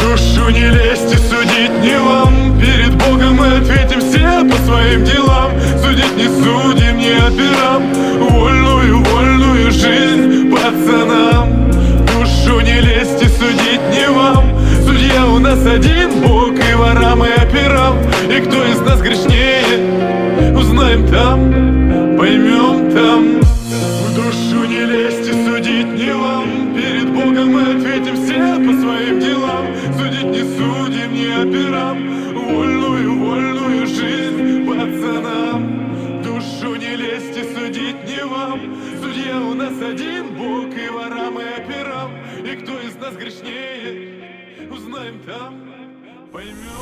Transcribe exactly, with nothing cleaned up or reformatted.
душу не лезть и судить не вам. Перед Богом мы ответим все по своим делам. Судить не судим, не операм. Вольную, вольную жизнь пацанам. Душу не лезть и судить не вам. Судья у нас один, Бог и ворам и операм. И кто из нас грешнее, узнаем там, поймем там. В душу не лезть и судить не вам. Перед Богом мы ответим все по своим делам. Судить не судим, не операм. Вольную, вольную жизнь пацанам. Душу не лезть и судить не вам. Судья у нас один, Бог и ворам и операм. И кто из нас грешнее, узнаем там, поймем.